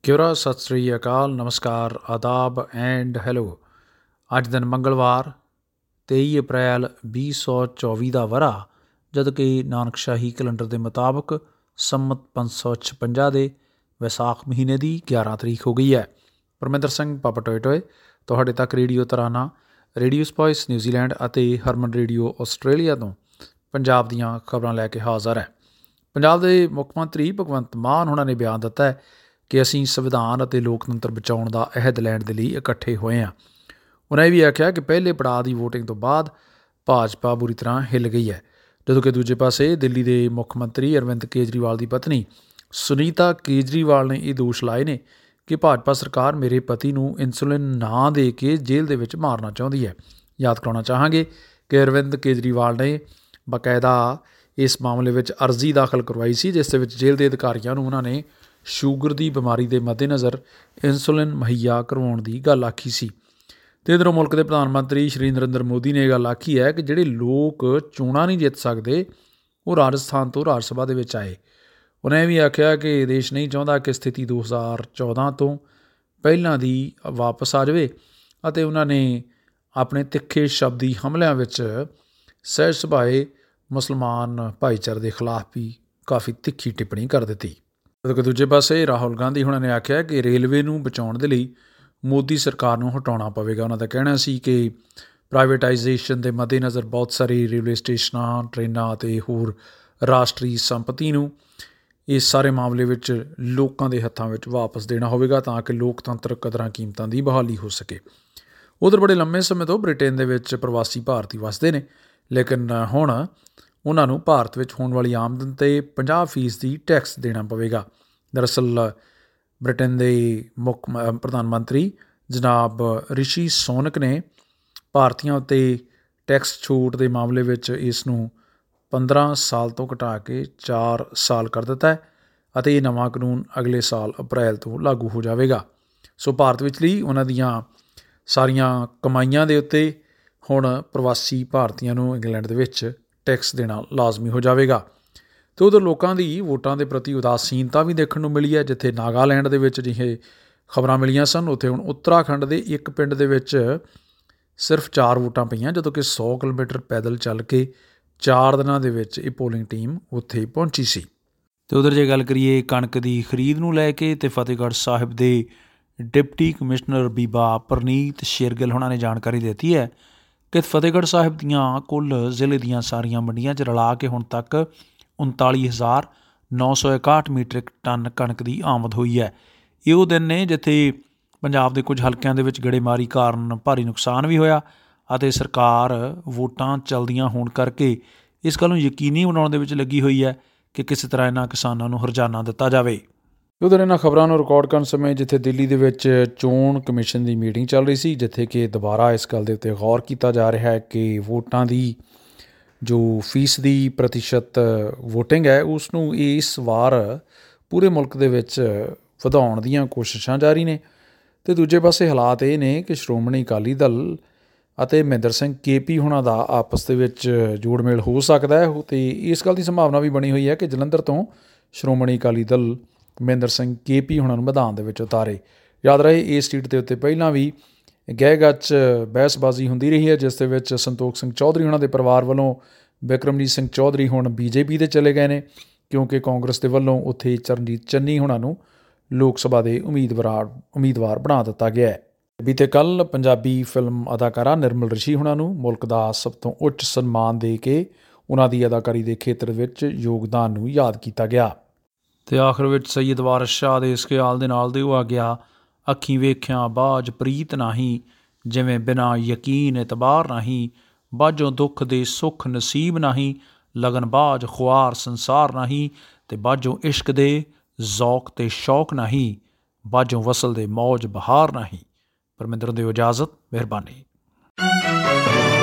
ਕਿਉਰਾ, ਸਤਿ ਸ੍ਰੀ ਅਕਾਲ, ਨਮਸਕਾਰ, ਆਦਾਬ and hello. ਅੱਜ ਦਿਨ ਮੰਗਲਵਾਰ 23 ਅਪ੍ਰੈਲ 2024 ਦਾ ਵਰ੍ਹਾ, ਜਦ ਕਿ ਨਾਨਕਸ਼ਾਹੀ ਕੈਲੰਡਰ ਦੇ ਮੁਤਾਬਕ ਸੰਮਤ 556 ਦੇ ਵਿਸਾਖ ਮਹੀਨੇ ਦੀ 11 ਤਰੀਕ ਹੋ ਗਈ ਹੈ। ਪਰਮਿੰਦਰ ਸਿੰਘ ਪਾਪਾ ਟੋਏ ਟੋਏ ਤੁਹਾਡੇ ਤੱਕ radio Tarana, radio spice New Zealand ਅਤੇ ਹਰਮਨ ਰੇਡੀਓ ਆਸਟ੍ਰੇਲੀਆ ਤੋਂ ਪੰਜਾਬ ਦੀਆਂ ਖਬਰਾਂ ਲੈ ਕੇ ਹਾਜ਼ਰ ਹੈ। ਪੰਜਾਬ ਦੇ ਮੁੱਖ ਮੰਤਰੀ ਭਗਵੰਤ ਮਾਨ ਹੋਣਾ ਨੇ ਬਿਆਨ ਦਿੱਤਾ ਹੈ ਕਿ ਅਸੀਂ ਸੰਵਿਧਾਨ ਅਤੇ ਲੋਕਤੰਤਰ ਬਚਾਉਣ ਦਾ ਅਹਿਦ ਲੈਣ ਦੇ ਲਈ ਇਕੱਠੇ ਹੋਏ ਹਾਂ। ਉਹਨਾਂ ਇਹ ਵੀ ਆਖਿਆ ਕਿ ਪਹਿਲੇ ਪੜਾਅ ਦੀ ਵੋਟਿੰਗ ਤੋਂ ਬਾਅਦ ਭਾਜਪਾ ਬੁਰੀ ਤਰ੍ਹਾਂ ਹਿੱਲ ਗਈ ਹੈ, ਜਦੋਂ ਕਿ ਦੂਜੇ ਪਾਸੇ ਦਿੱਲੀ ਦੇ ਮੁੱਖ ਮੰਤਰੀ ਅਰਵਿੰਦ ਕੇਜਰੀਵਾਲ ਦੀ ਪਤਨੀ ਸੁਨੀਤਾ ਕੇਜਰੀਵਾਲ ਨੇ ਇਹ ਦੋਸ਼ ਲਾਏ ਨੇ ਕਿ ਭਾਜਪਾ ਸਰਕਾਰ ਮੇਰੇ ਪਤੀ ਨੂੰ ਇਨਸੂਲਿਨ ਨਾ ਦੇ ਕੇ ਜੇਲ੍ਹ ਦੇ ਵਿੱਚ ਮਾਰਨਾ ਚਾਹੁੰਦੀ ਹੈ। ਯਾਦ ਕਰਾਉਣਾ ਚਾਹਾਂਗੇ ਕਿ ਅਰਵਿੰਦ ਕੇਜਰੀਵਾਲ ਨੇ ਬਾਕਾਇਦਾ ਇਸ ਮਾਮਲੇ ਵਿੱਚ ਅਰਜ਼ੀ ਦਾਖਲ ਕਰਵਾਈ ਸੀ, ਜਿਸ ਦੇ ਵਿੱਚ ਜੇਲ੍ਹ ਦੇ ਅਧਿਕਾਰੀਆਂ ਨੂੰ ਉਹਨਾਂ ਨੇ ਸ਼ੂਗਰ ਦੀ ਬਿਮਾਰੀ ਦੇ ਮੱਦੇਨਜ਼ਰ ਇਨਸੂਲਿਨ ਮੁਹੱਈਆ ਕਰਵਾਉਣ ਦੀ ਗੱਲ ਆਖੀ ਸੀ। ਅਤੇ ਇੱਧਰੋਂ ਮੁਲਕ ਦੇ ਪ੍ਰਧਾਨ ਮੰਤਰੀ ਸ਼੍ਰੀ ਨਰਿੰਦਰ ਮੋਦੀ ਨੇ ਇਹ ਗੱਲ ਆਖੀ ਹੈ ਕਿ ਜਿਹੜੇ ਲੋਕ ਚੋਣਾਂ ਨਹੀਂ ਜਿੱਤ ਸਕਦੇ ਉਹ ਰਾਜਸਥਾਨ ਤੋਂ ਰਾਜ ਸਭਾ ਦੇ ਵਿੱਚ ਆਏ। ਉਹਨੇ ਇਹ ਵੀ ਆਖਿਆ ਕਿ ਦੇਸ਼ ਨਹੀਂ ਚਾਹੁੰਦਾ ਕਿ ਸਥਿਤੀ 2014 ਤੋਂ ਪਹਿਲਾਂ ਦੀ ਵਾਪਸ ਆ ਜਾਵੇ, ਅਤੇ ਉਹਨਾਂ ਨੇ ਆਪਣੇ ਤਿੱਖੇ ਸ਼ਬਦੀ ਹਮਲਿਆਂ ਵਿੱਚ ਸਹਿਜ ਸੁਭਾਏ ਮੁਸਲਮਾਨ ਭਾਈਚਾਰੇ ਦੇ ਖਿਲਾਫ ਵੀ ਕਾਫੀ ਤਿੱਖੀ ਟਿੱਪਣੀ ਕਰ ਦਿੱਤੀ। ਜਦੋਂ ਕਿ ਦੂਜੇ ਪਾਸੇ ਰਾਹੁਲ ਗਾਂਧੀ ਹੋਣਾ ਨੇ ਆਖਿਆ ਕਿ ਰੇਲਵੇ ਨੂੰ ਬਚਾਉਣ ਦੇ ਲਈ ਮੋਦੀ ਸਰਕਾਰ ਨੂੰ ਹਟਾਉਣਾ ਪਵੇਗਾ। ਉਹਨਾਂ ਦਾ ਕਹਿਣਾ ਸੀ ਕਿ ਪ੍ਰਾਈਵੇਟਾਈਜੇਸ਼ਨ ਦੇ ਮੱਦੇਨਜ਼ਰ ਬਹੁਤ ਸਾਰੇ ਰੇਲਵੇ ਸਟੇਸ਼ਨਾਂ, ਟ੍ਰੇਨਾਂ ਅਤੇ ਹੋਰ ਰਾਸ਼ਟਰੀ ਸੰਪਤੀ ਨੂੰ ਇਸ ਸਾਰੇ ਮਾਮਲੇ ਵਿੱਚ ਲੋਕਾਂ ਦੇ ਹੱਥਾਂ ਵਿੱਚ ਵਾਪਸ ਦੇਣਾ ਹੋਵੇਗਾ, ਤਾਂ ਕਿ ਲੋਕਤੰਤਰਕ ਕਦਰਾਂ ਕੀਮਤਾਂ ਦੀ ਬਹਾਲੀ ਹੋ ਸਕੇ। ਉੱਧਰ ਬੜੇ ਲੰਮੇ ਸਮੇਂ ਤੋਂ ਬ੍ਰਿਟੇਨ ਦੇ ਵਿੱਚ ਪ੍ਰਵਾਸੀ ਭਾਰਤੀ ਵੱਸਦੇ ਨੇ, ਲੇਕਿਨ ਹੁਣ ਉਹਨਾਂ ਨੂੰ ਭਾਰਤ ਵਿੱਚ ਹੋਣ ਵਾਲੀ ਆਮਦਨ 'ਤੇ 50% ਟੈਕਸ ਦੇਣਾ ਪਵੇਗਾ। ਦਰਅਸਲ ਬ੍ਰਿਟੇਨ ਦੇ ਮੁੱਖ ਪ੍ਰਧਾਨ ਮੰਤਰੀ ਜਨਾਬ ਰਿਸ਼ੀ ਸੋਨਕ ਨੇ ਭਾਰਤੀਆਂ ਉੱਤੇ ਟੈਕਸ ਛੂਟ ਦੇ ਮਾਮਲੇ ਵਿੱਚ ਇਸ ਨੂੰ 15 ਸਾਲ ਤੋਂ ਘਟਾ ਕੇ 4 ਸਾਲ ਕਰ ਦਿੱਤਾ ਹੈ, ਅਤੇ ਇਹ ਨਵਾਂ ਕਾਨੂੰਨ ਅਗਲੇ ਸਾਲ ਅਪ੍ਰੈਲ ਤੋਂ ਲਾਗੂ ਹੋ ਜਾਵੇਗਾ। ਸੋ ਭਾਰਤ ਵਿਚਲੀ ਉਹਨਾਂ ਦੀਆਂ ਸਾਰੀਆਂ ਕਮਾਈਆਂ ਦੇ ਉੱਤੇ ਹੁਣ ਪ੍ਰਵਾਸੀ ਭਾਰਤੀਆਂ ਨੂੰ ਇੰਗਲੈਂਡ ਦੇ ਵਿੱਚ ਟੈਕਸ ਦੇਣਾ ਲਾਜ਼ਮੀ ਹੋ ਜਾਵੇਗਾ। ਅਤੇ ਉਧਰ ਲੋਕਾਂ ਦੀ ਵੋਟਾਂ ਦੇ ਪ੍ਰਤੀ ਉਦਾਸੀਨਤਾ ਵੀ ਦੇਖਣ ਨੂੰ ਮਿਲੀ ਹੈ। ਜਿੱਥੇ ਨਾਗਾਲੈਂਡ ਦੇ ਵਿੱਚ ਜਿਹੇ ਖਬਰਾਂ ਮਿਲੀਆਂ ਸਨ, ਉੱਥੇ ਹੁਣ ਉੱਤਰਾਖੰਡ ਦੇ ਇੱਕ ਪਿੰਡ ਦੇ ਵਿੱਚ ਸਿਰਫ 4 ਵੋਟਾਂ ਪਈਆਂ, ਜਦੋਂ ਕਿ 100 ਕਿਲੋਮੀਟਰ ਪੈਦਲ ਚੱਲ ਕੇ 4 ਦਿਨਾਂ ਦੇ ਵਿੱਚ ਇਹ ਪੋਲਿੰਗ ਟੀਮ ਉੱਥੇ ਪਹੁੰਚੀ ਸੀ। ਅਤੇ ਉਧਰ ਜੇ ਗੱਲ ਕਰੀਏ ਕਣਕ ਦੀ ਖਰੀਦ ਨੂੰ ਲੈ ਕੇ, ਅਤੇ ਫਤਿਹਗੜ੍ਹ ਸਾਹਿਬ ਦੇ ਡਿਪਟੀ ਕਮਿਸ਼ਨਰ ਬੀਬਾ ਪ੍ਰਨੀਤ ਸ਼ੇਰਗਿੱਲ ਹੋਣਾ ਨੇ ਜਾਣਕਾਰੀ ਦਿੱਤੀ ਹੈ ਕਿ ਫਤਿਹਗੜ੍ਹ ਸਾਹਿਬ ਦੀਆਂ ਕੁੱਲ ਜ਼ਿਲ੍ਹੇ ਦੀਆਂ ਸਾਰੀਆਂ ਮੰਡੀਆਂ 'ਚ ਰਲਾ ਕੇ ਹੁਣ ਤੱਕ 39,961 ਮੀਟਰਿਕ ਟਨ ਕਣਕ ਦੀ ਆਮਦ ਹੋਈ ਹੈ। ਇਹ ਉਹ ਦਿਨ ਨੇ ਜਿੱਥੇ ਪੰਜਾਬ ਦੇ ਕੁਝ ਹਲਕਿਆਂ ਦੇ ਵਿੱਚ ਗੜੇਮਾਰੀ ਕਾਰਨ ਭਾਰੀ ਨੁਕਸਾਨ ਵੀ ਹੋਇਆ, ਅਤੇ ਸਰਕਾਰ ਵੋਟਾਂ ਚੱਲਦੀਆਂ ਹੋਣ ਕਰਕੇ ਇਸ ਗੱਲ ਨੂੰ ਯਕੀਨੀ ਬਣਾਉਣ ਦੇ ਵਿੱਚ ਲੱਗੀ ਹੋਈ ਹੈ ਕਿ ਕਿਸੇ ਤਰ੍ਹਾਂ ਇਹਨਾਂ ਕਿਸਾਨਾਂ ਨੂੰ ਹਰਜਾਨਾ ਦਿੱਤਾ ਜਾਵੇ। ਉਧਰ ਇਹਨਾਂ ਖਬਰਾਂ ਨੂੰ ਰਿਕਾਰਡ ਕਰਨ ਸਮੇਂ ਜਿੱਥੇ ਦਿੱਲੀ ਦੇ ਵਿੱਚ ਚੋਣ ਕਮਿਸ਼ਨ ਦੀ ਮੀਟਿੰਗ ਚੱਲ ਰਹੀ ਸੀ, ਜਿੱਥੇ ਕਿ ਦੁਬਾਰਾ ਇਸ ਗੱਲ ਦੇ ਉੱਤੇ ਗੌਰ ਕੀਤਾ ਜਾ ਰਿਹਾ ਹੈ ਕਿ ਵੋਟਾਂ ਦੀ ਜੋ ਫੀਸਦੀ ਪ੍ਰਤੀਸ਼ਤ ਵੋਟਿੰਗ ਹੈ ਉਸ ਨੂੰ ਇਸ ਵਾਰ ਪੂਰੇ ਮੁਲਕ ਦੇ ਵਿੱਚ ਵਧਾਉਣ ਦੀਆਂ ਕੋਸ਼ਿਸ਼ਾਂ ਜਾਰੀ ਨੇ। ਅਤੇ ਦੂਜੇ ਪਾਸੇ ਹਾਲਾਤ ਇਹ ਨੇ ਕਿ ਸ਼੍ਰੋਮਣੀ ਅਕਾਲੀ ਦਲ ਅਤੇ ਮਹਿੰਦਰ ਸਿੰਘ KP ਹੋਣਾ ਦਾ ਆਪਸ ਦੇ ਵਿੱਚ ਜੋੜ ਮੇਲ ਹੋ ਸਕਦਾ ਹੈ, ਅਤੇ ਇਸ ਗੱਲ ਦੀ ਸੰਭਾਵਨਾ ਵੀ ਬਣੀ ਹੋਈ ਹੈ ਕਿ ਜਲੰਧਰ ਤੋਂ ਸ਼੍ਰੋਮਣੀ ਅਕਾਲੀ ਦਲ ਮਹਿੰਦਰ ਸਿੰਘ KP ਹੋਣਾ ਨੂੰ ਮੈਦਾਨ ਦੇ ਵਿੱਚ ਉਤਾਰੇ। ਯਾਦ ਰਹੇ ਇਸ ਸੀਟ ਦੇ ਉੱਤੇ ਪਹਿਲਾਂ ਵੀ ਗਹਿ-ਗੱਚ ਬਹਿਸਬਾਜ਼ੀ ਹੁੰਦੀ ਰਹੀ ਹੈ, ਜਿਸ ਦੇ ਵਿੱਚ ਸੰਤੋਖ ਸਿੰਘ ਚੌਧਰੀ ਹੋਣਾ ਦੇ ਪਰਿਵਾਰ ਵੱਲੋਂ ਬਿਕਰਮਜੀਤ ਸਿੰਘ ਚੌਧਰੀ ਹੁਣ BJP ਦੇ ਚਲੇ ਗਏ ਨੇ, ਕਿਉਂਕਿ ਕਾਂਗਰਸ ਦੇ ਵੱਲੋਂ ਉੱਥੇ ਚਰਨਜੀਤ ਚੰਨੀ ਹੋਣਾ ਨੂੰ ਲੋਕ ਸਭਾ ਦੇ ਉਮੀਦਵਾਰ ਬਣਾ ਦਿੱਤਾ ਗਿਆ ਹੈ। ਬੀਤੇ ਕੱਲ੍ਹ ਪੰਜਾਬੀ ਫਿਲਮ ਅਦਾਕਾਰਾ ਨਿਰਮਲ ਰਿਸ਼ੀ ਹੋਣਾ ਨੂੰ ਮੁਲਕ ਦਾ ਸਭ ਤੋਂ ਉੱਚ ਸਨਮਾਨ ਦੇ ਕੇ ਉਹਨਾਂ ਦੀ ਅਦਾਕਾਰੀ ਦੇ ਖੇਤਰ ਵਿੱਚ ਯੋਗਦਾਨ ਨੂੰ ਯਾਦ ਕੀਤਾ ਗਿਆ। ਅਤੇ ਆਖਰ ਵਿੱਚ ਸਈਦ ਵਾਰਿਸ ਸ਼ਾਹ ਦੇ ਇਸ ਖਿਆਲ ਦੇ ਨਾਲ ਦਿਓ ਆ ਗਿਆ, ਅੱਖੀਂ ਵੇਖਿਆਂ ਬਾਝ ਪ੍ਰੀਤ ਨਾਹੀਂ, ਜਿਵੇਂ ਬਿਨਾਂ ਯਕੀਨ ਇਤਬਾਰ ਨਾਹੀਂ, ਬਾਝੋਂ ਦੁੱਖ ਦੇ ਸੁੱਖ ਨਸੀਬ ਨਾਹੀਂ, ਲਗਨ ਬਾਝ ਖੁਆਰ ਸੰਸਾਰ ਨਾਹੀਂ, ਅਤੇ ਬਾਝੋਂ ਇਸ਼ਕ ਦੇ ਜ਼ੌਕ ਤੇ ਸ਼ੌਕ ਨਾਹੀਂ, ਬਾਝੋਂ ਵਸਲ ਦੇ ਮੌਜ ਬਹਾਰ ਨਾਹੀਂ। ਪਰਮਿੰਦਰ ਦਿਓ ਇਜਾਜ਼ਤ, ਮਿਹਰਬਾਨੀ।